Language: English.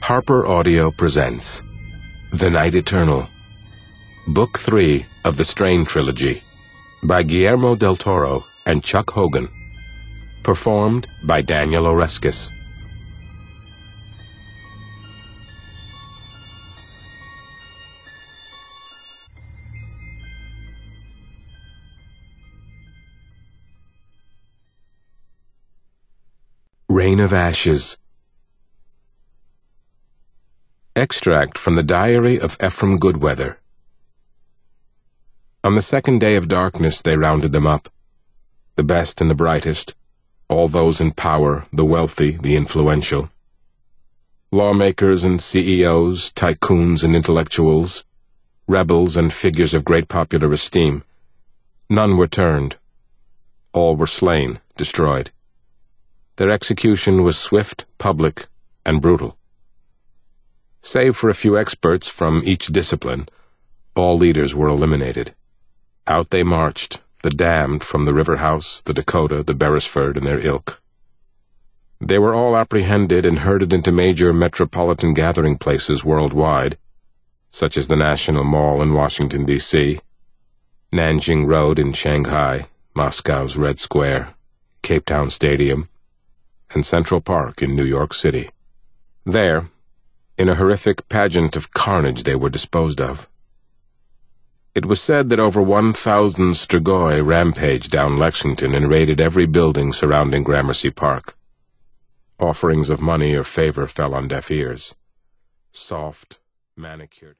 Harper Audio presents The Night Eternal, Book 3 of the Strain Trilogy, by Guillermo del Toro and Chuck Hogan, performed by Daniel Oreskes. Rain of Ashes. Extract from the Diary of Ephraim Goodweather. On the second day of darkness they rounded them up, the best and the brightest, all those in power, the wealthy, the influential. Lawmakers and CEOs, tycoons and intellectuals, rebels and figures of great popular esteem. None were turned. All were slain, destroyed. Their execution was swift, public, and brutal. Save for a few experts from each discipline, all leaders were eliminated. Out they marched, the damned from the River House, the Dakota, the Beresford, and their ilk. They were all apprehended and herded into major metropolitan gathering places worldwide, such as the National Mall in Washington, D.C., Nanjing Road in Shanghai, Moscow's Red Square, Cape Town Stadium, and Central Park in New York City. There, in a horrific pageant of carnage, they were disposed of. It was said that over 1,000 Strigoi rampaged down Lexington and raided every building surrounding Gramercy Park. Offerings of money or favor fell on deaf ears. Soft, manicured